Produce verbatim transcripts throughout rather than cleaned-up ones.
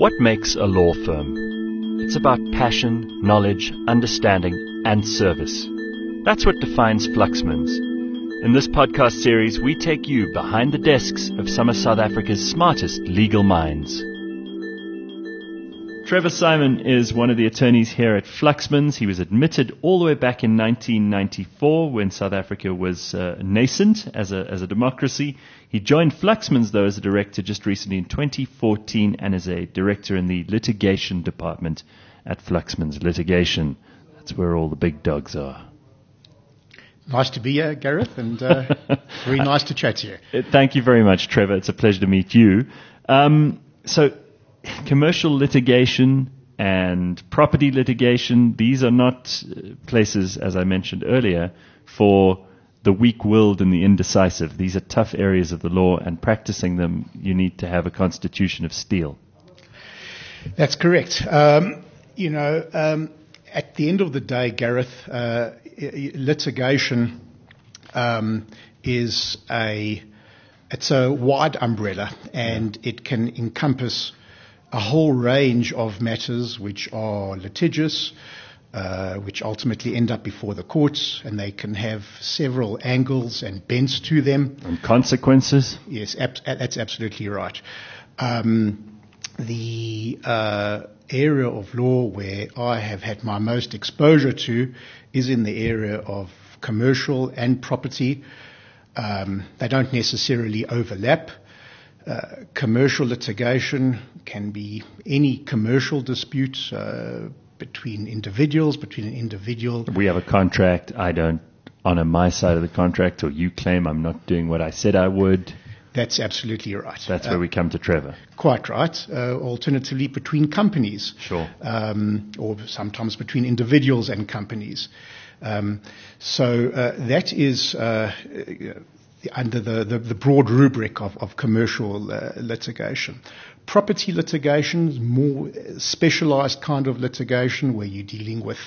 What makes a law firm? It's about passion, knowledge, understanding, and service. That's what defines Fluxman's. In this podcast series, we take you behind the desks of some of South Africa's smartest legal minds. Trevor Simon is one of the attorneys here at Fluxman's. He was admitted all the way back in nineteen ninety-four when South Africa was uh, nascent as a as a democracy. He joined Fluxman's, though, as a director just recently in twenty fourteen and as a director in the litigation department at Fluxman's Litigation. That's where all the big dogs are. Nice to be here, Gareth, and uh, very nice to chat to you. Thank you very much, Trevor. It's a pleasure to meet you. Um, so, commercial litigation and property litigation, these are not places, as I mentioned earlier, for the weak-willed and the indecisive. These are tough areas of the law, and practicing them, you need to have a constitution of steel. That's correct. Um, you know, um, at the end of the day, Gareth, uh, litigation um, is a it's a wide umbrella, and it can encompass a whole range of matters which are litigious, uh, which ultimately end up before the courts, and they can have several angles and bents to them. And consequences? Yes, ab- that's absolutely right. Um, the uh, area of law where I have had my most exposure to is in the area of commercial and property. Um, they don't necessarily overlap. Uh, commercial litigation can be any commercial dispute uh, between individuals, between an individual. We have a contract. I don't honor my side of the contract, or you claim I'm not doing what I said I would. That's absolutely right. That's where uh, we come to Trevor. Quite right. Uh, alternatively, between companies. Sure. Um, or sometimes between individuals and companies. Um, so uh, that is uh, under the, the, the broad rubric of, of commercial uh, litigation. Property litigation is more specialized kind of litigation where you're dealing with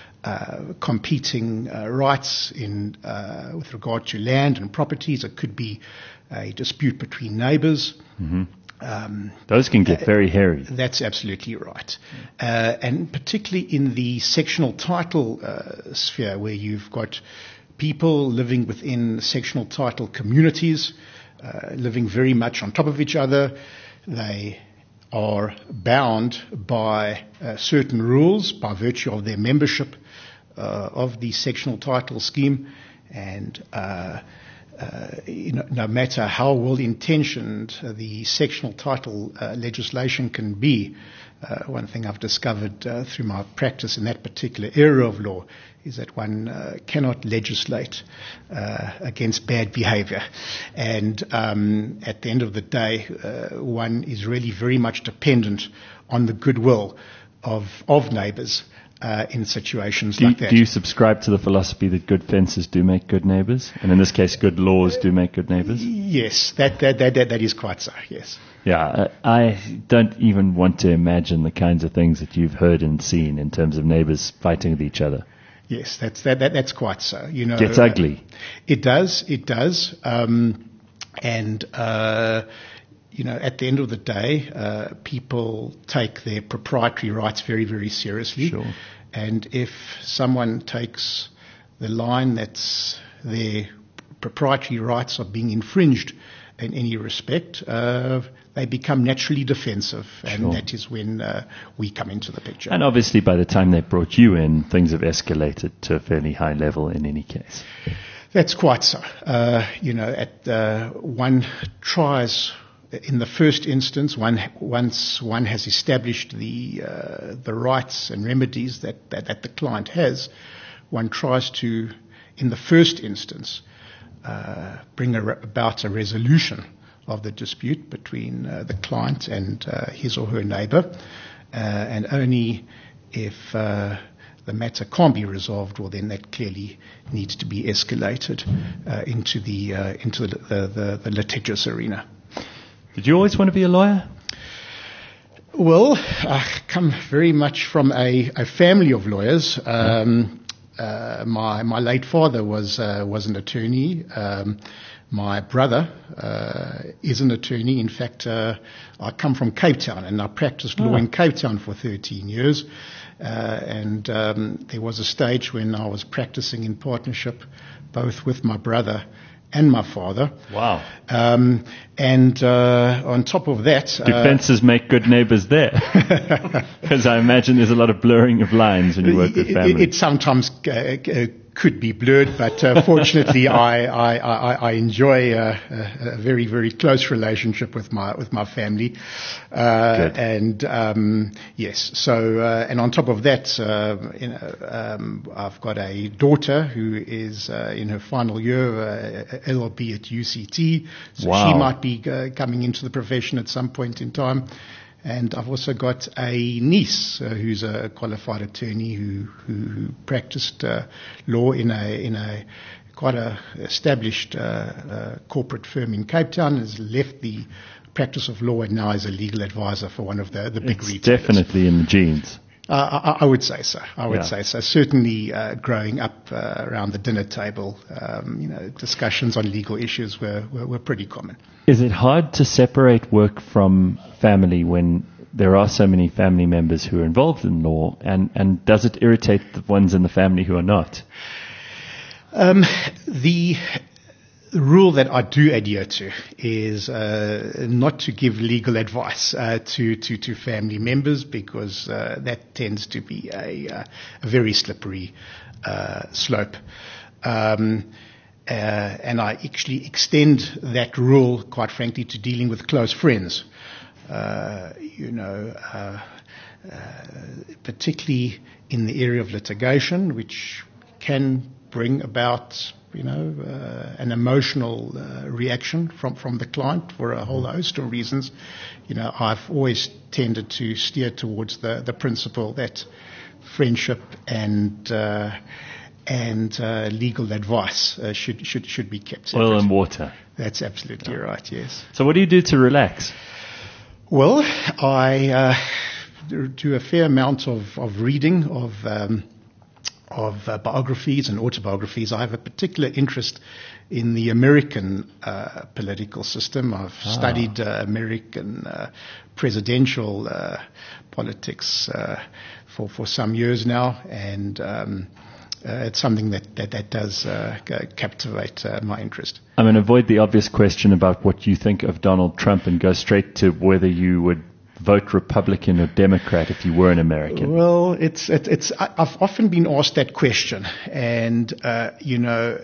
uh, competing uh, rights in uh, with regard to land and properties. It could be a dispute between neighbors. Mm-hmm. Um, Those can get uh, very hairy. That's absolutely right. Uh, and particularly in the sectional title uh, sphere, where you've got people living within sectional title communities, uh, living very much on top of each other. They are bound by uh, certain rules by virtue of their membership uh, of the sectional title scheme, and uh, Uh, you know, no matter how well-intentioned uh, the sectional title uh, legislation can be, uh, one thing I've discovered uh, through my practice in that particular area of law is that one uh, cannot legislate uh, against bad behavior. And um, at the end of the day, uh, one is really very much dependent on the goodwill of, of neighbors Uh, in situations do, like that. Do you subscribe to the philosophy that good fences do make good neighbors? And in this case, good laws do make good neighbors? Yes, that that that, that, that is quite so, yes. Yeah, I don't even want to imagine the kinds of things that you've heard and seen in terms of neighbors fighting with each other. Yes, that's that, that that's quite so. You know, Gets ugly. Uh, it does, it does. Um, and, uh, you know, at the end of the day, uh, people take their proprietary rights very, very seriously. Sure. And if someone takes the line that's their proprietary rights are being infringed in any respect, uh, they become naturally defensive. And sure. that is when uh, we come into the picture. And obviously by the time they brought you in, things have escalated to a fairly high level in any case. That's quite so. Uh, you know, at uh, one tries... In the first instance, one, once one has established the uh, the rights and remedies that, that, that the client has, one tries to, in the first instance, uh, bring a re- about a resolution of the dispute between uh, the client and uh, his or her neighbour, uh, and only if uh, the matter can't be resolved, well, then that clearly needs to be escalated uh, into the uh, into the, the, the, the litigious arena. Did you always want to be a lawyer? Well, I come very much from a, a family of lawyers. Um, uh, my my late father was uh, was an attorney. Um, my brother uh, is an attorney. In fact, uh, I come from Cape Town, and I practiced law Oh. in Cape Town for thirteen years. Uh, and um, there was a stage when I was practicing in partnership, both with my brother and my father. Wow. Um, and uh, on top of that, Do uh, fences make good neighbors there? Because I imagine there's a lot of blurring of lines when you work with it, family. it, it sometimes uh, uh, could be blurred, but uh, fortunately, I, I, I, I enjoy uh, a, a very, very close relationship with my with my family. Uh, Good. and um, yes, so uh, and on top of that, uh, you know, um, I've got a daughter who is uh, in her final year uh, L L B at U C T, so Wow. she might be uh, coming into the profession at some point in time. And I've also got a niece uh, who's a qualified attorney who who, who practiced uh, law in a in a quite a established uh, uh, corporate firm in Cape Town. Has left the practice of law and now is a legal advisor for one of the the big It's retailers. definitely in the genes. Uh, I, I would say so. I would Yeah. say so. Certainly, uh, growing up uh, around the dinner table, um, you know, discussions on legal issues were, were were pretty common. Is it hard to separate work from family when there are so many family members who are involved in law, and, and does it irritate the ones in the family who are not? Um, the rule that I do adhere to is uh, not to give legal advice uh, to, to, to family members because uh, that tends to be a, uh, a very slippery uh, slope. Um, uh, and I actually extend that rule, quite frankly, to dealing with close friends. Uh, you know, uh, uh, particularly in the area of litigation, which can bring about, you know, uh, an emotional uh, reaction from, from the client for a whole host of reasons. You know, I've always tended to steer towards the, the principle that friendship and uh, and uh, legal advice uh, should should should be kept separate. Oil and water. That's absolutely Yeah. right. Yes. So what do you do to relax? Well, I uh, do a fair amount of, of reading of um, of uh, biographies and autobiographies. I have a particular interest in the American uh, political system. I've Ah. studied uh, American uh, presidential uh, politics uh, for for some years now, and um, uh, it's something that that, that does uh, captivate uh, my interest. I'm going to avoid the obvious question about what you think of Donald Trump and go straight to whether you would vote Republican or Democrat if you were an American. Well, it's it, it's I- I've often been asked that question, and uh, you know,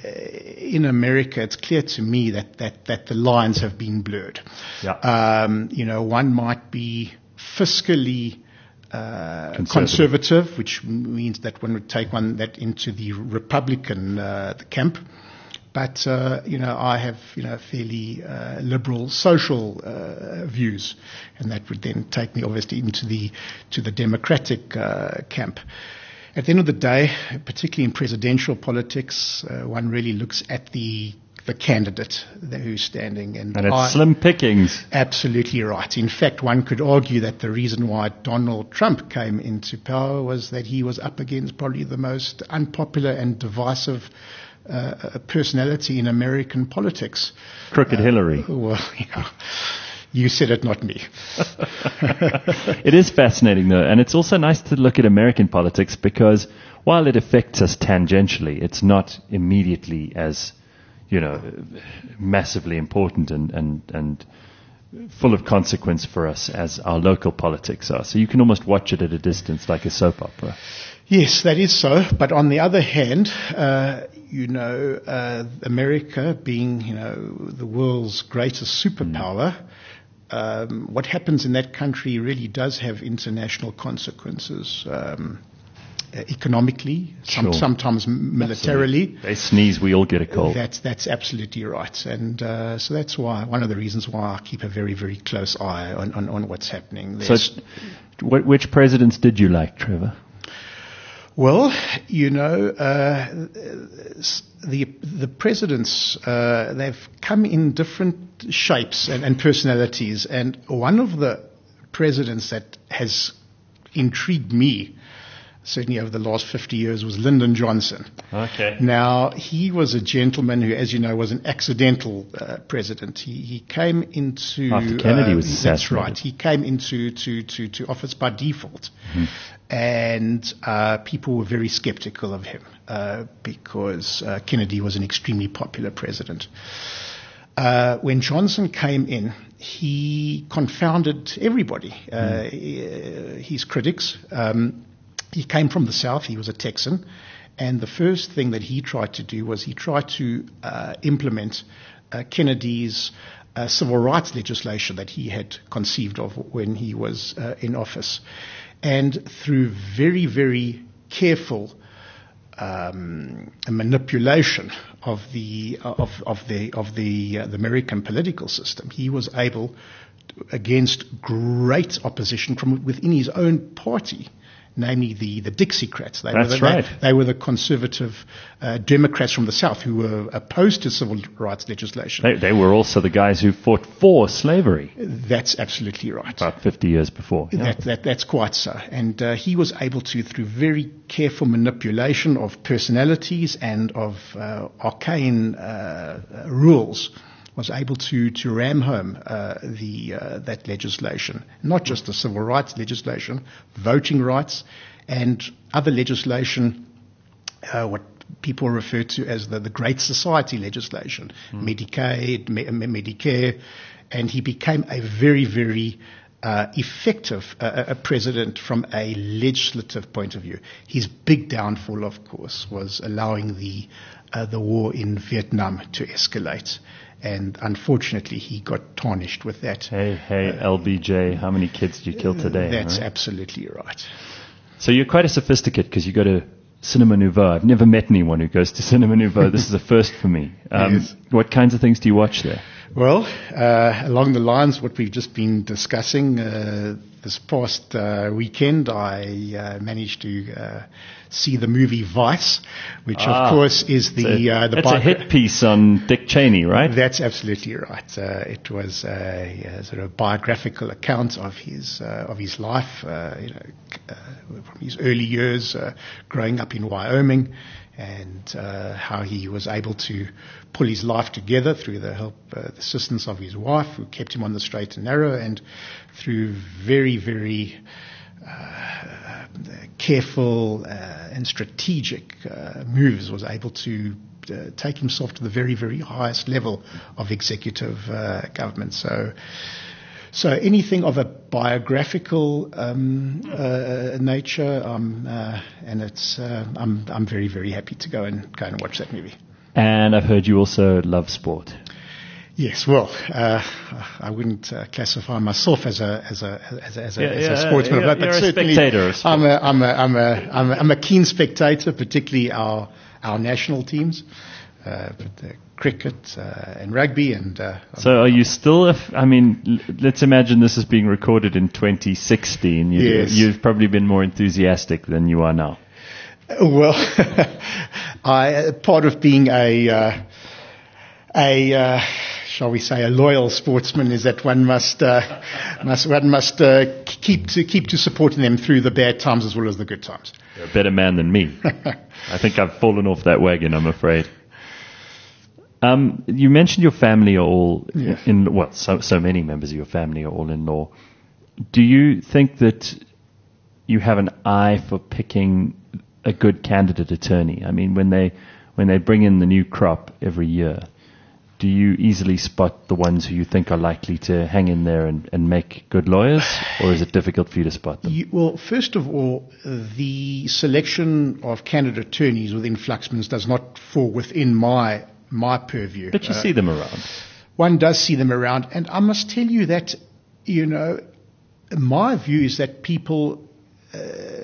in America, it's clear to me that that that the lines have been blurred. Yeah. Um, you know, one might be fiscally uh, Conservative. conservative, which means that one would take one that into the Republican uh, the camp. But, uh, you know, I have, you know, fairly uh, liberal social uh, views, and that would then take me obviously into the to the Democratic uh, camp. At the end of the day, particularly in presidential politics, uh, one really looks at the the candidate who's standing. And, And it's I, slim pickings. Absolutely right. In fact, one could argue that the reason why Donald Trump came into power was that he was up against probably the most unpopular and divisive uh, personality in American politics. Crooked Hillary. Well, yeah, you said it, not me. It is fascinating, though, and it's also nice to look at American politics because while it affects us tangentially, it's not immediately as, you know, massively important and, and, and full of consequence for us as our local politics are. So you can almost watch it at a distance like a soap opera. Yes, that is so. But on the other hand, uh, you know, uh, America being, you know, the world's greatest superpower, mm. um, what happens in that country really does have international consequences. Um, uh, economically, some, Sure. sometimes militarily. Absolutely. They sneeze, we all get a cold. That's that's absolutely right, and uh, so that's why one of the reasons why I keep a very very close eye on, on, on what's happening. So, There's- wh- which presidents did you like, Trevor? Well, you know, uh, the the presidents uh, they've come in different shapes and, and personalities, and one of the presidents that has intrigued me certainly over the last fifty years, was Lyndon Johnson. Okay. Now, he was a gentleman who, as you know, was an accidental uh, president. He, he came into... After Kennedy uh, was assassinated. That's right. He came into to, to, to office by default. Mm-hmm. And uh, people were very skeptical of him uh, because uh, Kennedy was an extremely popular president. Uh, when Johnson came in, he confounded everybody, uh, mm. his critics. Um, he came from the South. He was a Texan. And the first thing that he tried to do was he tried to uh, implement uh, Kennedy's uh, civil rights legislation that he had conceived of when he was uh, in office. And through very, very careful um, manipulation of the of of the of the, uh, the American political system, he was able, against great opposition from within his own party, namely the, the Dixiecrats. They That's were the, right. They, they were the conservative uh, Democrats from the South who were opposed to civil rights legislation. They, they were also the guys who fought for slavery. That's absolutely right. About fifty years before. Yeah. That, that, that's quite so. And uh, he was able to, through very careful manipulation of personalities and of uh, arcane uh, rules, was able to, to ram home uh, the uh, that legislation, not just the civil rights legislation, voting rights, and other legislation, uh, what people refer to as the, the Great Society legislation, mm. Medicaid, Me- Medicare, and he became a very, very uh, effective uh, a president from a legislative point of view. His big downfall, of course, was allowing the uh, the war in Vietnam to escalate. And unfortunately, he got tarnished with that. Hey, hey, uh, L B J, how many kids did you kill today? That's right? absolutely right. So you're quite a sophisticate because you go to Cinema Nouveau. I've never met anyone who goes to Cinema Nouveau. This is a first for me. Um, yes. What kinds of things do you watch there? Well, uh, along the lines what we've just been discussing, uh, this past uh, weekend I uh, managed to uh, see the movie Vice, which ah, of course is the... a, uh, the that's bi- a hit piece on Dick Cheney, right? That's absolutely right. Uh, it was a, a sort of biographical account of his uh, of his life, uh, you know, uh, from his early years uh, growing up in Wyoming, and uh, how he was able to pull his life together through the help, uh, the assistance of his wife, who kept him on the straight and narrow, and through very, very uh, careful uh, and strategic uh, moves, was able to uh, take himself to the very, very highest level of executive uh, government. So. So anything of a biographical um, uh, nature, um, uh, and it's uh, I'm I'm very very happy to go and go and watch that movie. And I've heard you also love sport. Yes, well, uh, I wouldn't uh, classify myself as a as a as a, as a, yeah, as a yeah, sportsman, you're, but, but you're certainly a spectator of sport. I'm a I'm a I'm a I'm a, I'm a keen spectator, particularly our our national teams. Uh, but, uh, cricket uh, and rugby and uh, so are you still a f- I mean l- let's imagine this is being recorded in twenty sixteen. You, yes. You've probably been more enthusiastic than you are now. Well, I part of being a uh, a uh, shall we say a loyal sportsman is that one must uh, must one must uh, keep to keep to supporting them through the bad times as well as the good times. You're a better man than me. I think I've fallen off that wagon, I'm afraid. Um, you mentioned your family are all yeah. in, well, so, so many members of your family are all in law. Do you think that you have an eye for picking a good candidate attorney? I mean, when they, when they bring in the new crop every year, do you easily spot the ones who you think are likely to hang in there and, and make good lawyers, or is it difficult for you to spot them? You, well, first of all, the selection of candidate attorneys within Fluxman's does not fall within my my purview. But you uh, see them around. One does see them around. And I must tell you that, you know, my view is that people uh,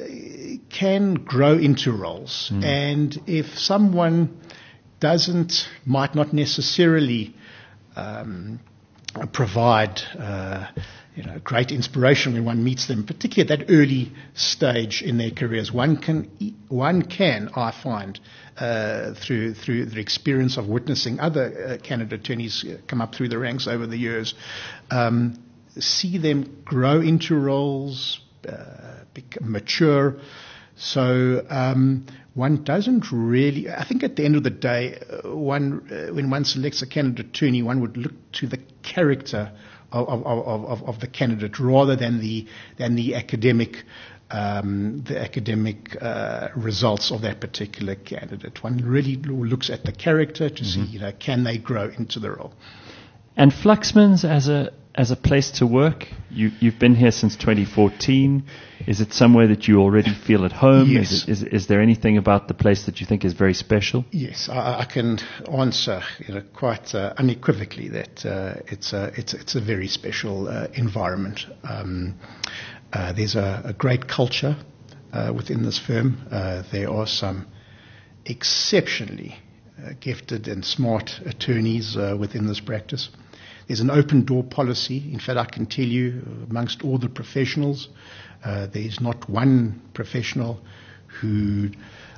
can grow into roles. Mm. And if someone doesn't, might not necessarily um, provide uh, you know, great inspiration when one meets them, particularly at that early stage in their careers, one can, one can, I find, Uh, through through the experience of witnessing other uh, candidate attorneys come up through the ranks over the years, um, see them grow into roles, uh, become mature, So um, one doesn't really, I think at the end of the day, uh, one uh, when one selects a candidate attorney, one would look to the character of, of, of, of, of the candidate rather than the than the academic um, the academic uh, results of that particular candidate. One really looks at the character to mm-hmm. see, you know, can they grow into the role. And Fluxman's as a as a place to work, you, you've been here since twenty fourteen. Is it somewhere that you already feel at home? Yes. Is, it, is, is there anything about the place that you think is very special? Yes, I, I can answer, you know, quite uh, unequivocally that uh, it's a it's it's a very special uh, environment. Um, uh, there's a, a great culture uh, within this firm. Uh, there are some exceptionally uh, gifted and smart attorneys uh, within this practice. There's an open door policy. In fact, I can tell you, amongst all the professionals, uh, there's not one professional who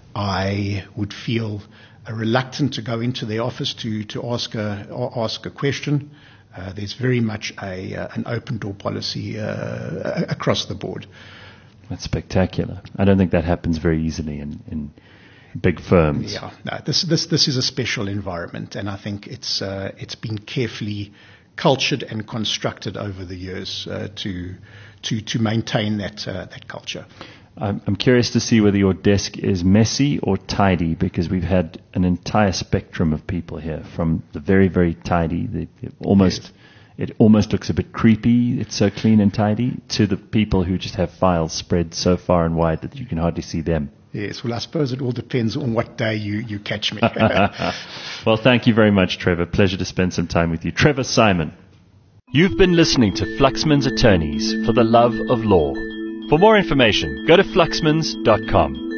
I would feel uh, reluctant to go into their office to, to ask a ask a question. Uh, there's very much a uh, an open door policy uh, across the board. That's spectacular. I don't think that happens very easily in, in big firms. Yeah, no, this this this is a special environment, and I think it's uh, it's been carefully cultured and constructed over the years uh, to to to maintain that uh, that culture. I'm, I'm curious to see whether your desk is messy or tidy, because we've had an entire spectrum of people here, from the very very tidy, the it almost yes. it almost looks a bit creepy. It's so clean and tidy, to the people who just have files spread so far and wide that you can hardly see them. Yes, well, I suppose it all depends on what day you, you catch me. Well, thank you very much, Trevor. Pleasure to spend some time with you. Trevor Simon. You've been listening to Fluxman's Attorneys for the Love of Law. For more information, go to fluxmans dot com.